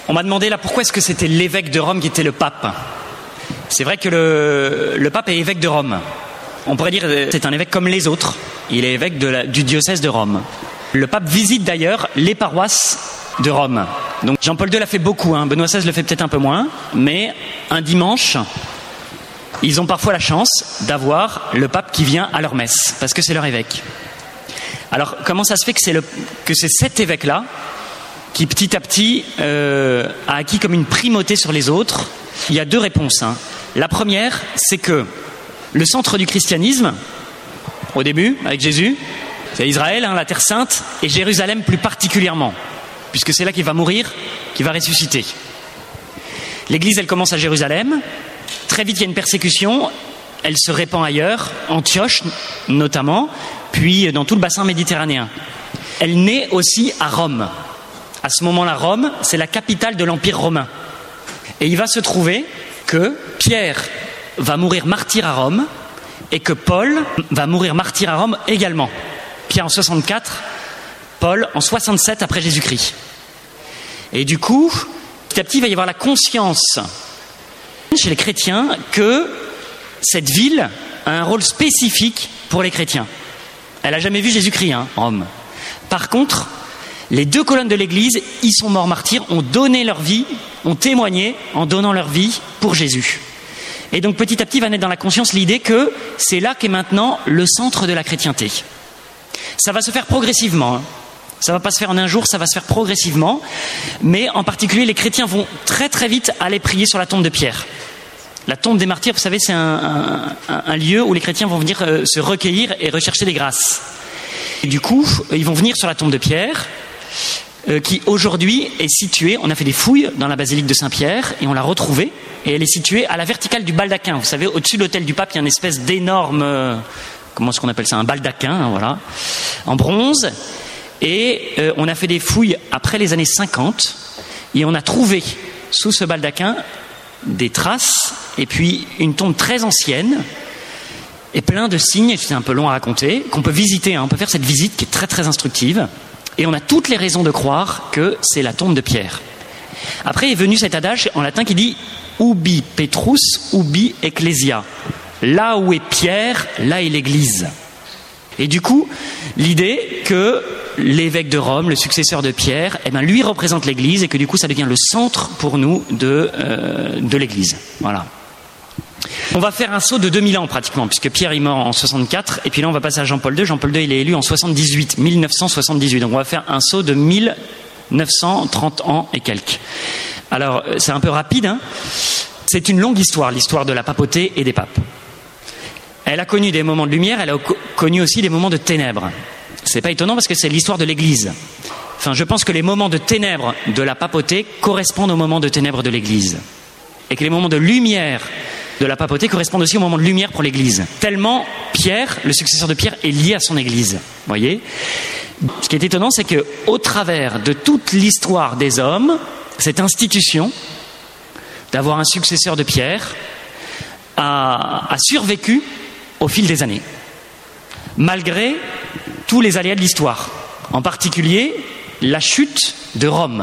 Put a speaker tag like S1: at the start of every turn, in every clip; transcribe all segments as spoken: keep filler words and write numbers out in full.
S1: On m'a demandé là pourquoi est-ce que c'était l'évêque de Rome qui était le pape. C'est vrai que le, le pape est évêque de Rome. On pourrait dire que c'est un évêque comme les autres. Il est évêque de la, du diocèse de Rome. Le pape visite d'ailleurs les paroisses de Rome. Donc Jean-Paul deux l'a fait beaucoup, hein. Benoît seize le fait peut-être un peu moins, mais un dimanche, ils ont parfois la chance d'avoir le pape qui vient à leur messe, parce que c'est leur évêque. Alors comment ça se fait que c'est, le, que c'est cet évêque-là qui petit à petit euh, a acquis comme une primauté sur les autres? Il y a deux réponses, hein. La première, c'est que le centre du christianisme, au début, avec Jésus, c'est Israël, hein, la Terre Sainte, et Jérusalem plus particulièrement, puisque c'est là qu'il va mourir, qu'il va ressusciter. L'Église, elle commence à Jérusalem. Très vite, il y a une persécution. Elle se répand ailleurs, Antioche notamment, puis dans tout le bassin méditerranéen. Elle naît aussi à Rome. À ce moment-là, Rome, c'est la capitale de l'Empire romain. Et il va se trouver que Pierre va mourir martyr à Rome et que Paul va mourir martyr à Rome également. Pierre en soixante-quatre, Paul en soixante-sept après Jésus-Christ. Et du coup, petit à petit, il va y avoir la conscience chez les chrétiens que cette ville a un rôle spécifique pour les chrétiens. Elle n'a jamais vu Jésus-Christ, hein, Rome. Par contre, les deux colonnes de l'Église, ils sont morts martyrs, ont donné leur vie, ont témoigné en donnant leur vie pour Jésus. Et donc petit à petit va naître dans la conscience l'idée que c'est là qu'est maintenant le centre de la chrétienté. Ça va se faire progressivement, hein. Ça ne va pas se faire en un jour, ça va se faire progressivement. Mais en particulier, les chrétiens vont très très vite aller prier sur la tombe de Pierre. La tombe des martyrs, vous savez, c'est un, un, un lieu où les chrétiens vont venir euh, se recueillir et rechercher des grâces. Et du coup, ils vont venir sur la tombe de Pierre, euh, qui aujourd'hui est située, on a fait des fouilles dans la basilique de Saint-Pierre, et on l'a retrouvée, et elle est située à la verticale du baldaquin. Vous savez, au-dessus de l'autel du pape, il y a une espèce d'énorme, euh, comment est-ce qu'on appelle ça, un baldaquin, hein, voilà, en bronze. Et euh, on a fait des fouilles après les années cinquante, et on a trouvé sous ce baldaquin des traces, et puis une tombe très ancienne, et plein de signes, c'est un peu long à raconter, qu'on peut visiter, hein, on peut faire cette visite qui est très très instructive, et on a toutes les raisons de croire que c'est la tombe de Pierre. Après est venu cet adage en latin qui dit « ubi Petrus, ubi ecclesia ». Là où est Pierre, là est l'Église. Et du coup, l'idée que l'évêque de Rome, le successeur de Pierre, eh ben, lui représente l'Église et que du coup ça devient le centre pour nous de, euh, de l'Église. Voilà. On va faire un saut de deux mille ans pratiquement, puisque Pierre est mort en soixante-quatre, et puis là on va passer à Jean-Paul deux. Jean-Paul deux il est élu en soixante-dix-huit, mille neuf cent soixante-dix-huit. Donc on va faire un saut de mille neuf cent trente ans et quelques. Alors c'est un peu rapide, hein. C'est une longue histoire, l'histoire de la papauté et des papes. Elle a connu des moments de lumière, elle a connu aussi des moments de ténèbres. C'est pas étonnant parce que c'est l'histoire de l'Église. Enfin, je pense que les moments de ténèbres de la papauté correspondent aux moments de ténèbres de l'Église. Et que les moments de lumière de la papauté correspondent aussi aux moments de lumière pour l'Église. Tellement Pierre, le successeur de Pierre, est lié à son Église. Vous voyez ? Ce qui est étonnant, c'est que au travers de toute l'histoire des hommes, cette institution d'avoir un successeur de Pierre a, a survécu au fil des années, malgré tous les aléas de l'histoire, en particulier la chute de Rome,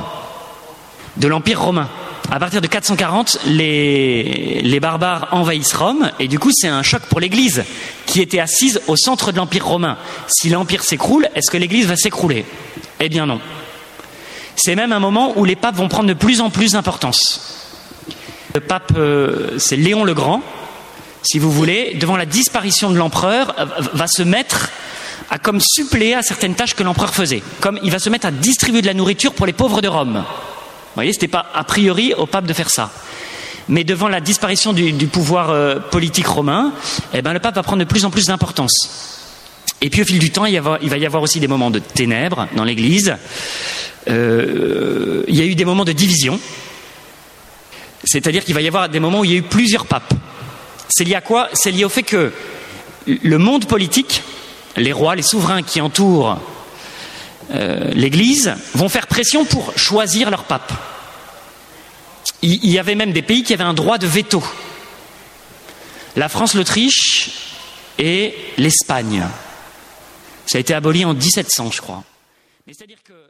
S1: de l'Empire romain. À partir de quatre cent quarante, les, les barbares envahissent Rome, et du coup c'est un choc pour l'Église, qui était assise au centre de l'Empire romain. Si l'Empire s'écroule, est-ce que l'Église va s'écrouler ? Eh bien non. C'est même un moment où les papes vont prendre de plus en plus d'importance. Le pape, euh, c'est Léon le Grand, si vous voulez, devant la disparition de l'empereur, va se mettre à comme suppléer à certaines tâches que l'empereur faisait. Comme il va se mettre à distribuer de la nourriture pour les pauvres de Rome. Vous voyez, ce n'était pas a priori au pape de faire ça. Mais devant la disparition du, du pouvoir euh, politique romain, eh ben, le pape va prendre de plus en plus d'importance. Et puis au fil du temps, il, y avoir, il va y avoir aussi des moments de ténèbres dans l'Église. Euh, il y a eu des moments de division. C'est-à-dire qu'il va y avoir des moments où il y a eu plusieurs papes. C'est lié à quoi ? C'est lié au fait que le monde politique, les rois, les souverains qui entourent euh, l'Église, vont faire pression pour choisir leur pape. Il, il y avait même des pays qui avaient un droit de veto. La France, l'Autriche et l'Espagne. Ça a été aboli en dix-sept cents, je crois. Mais c'est-à-dire que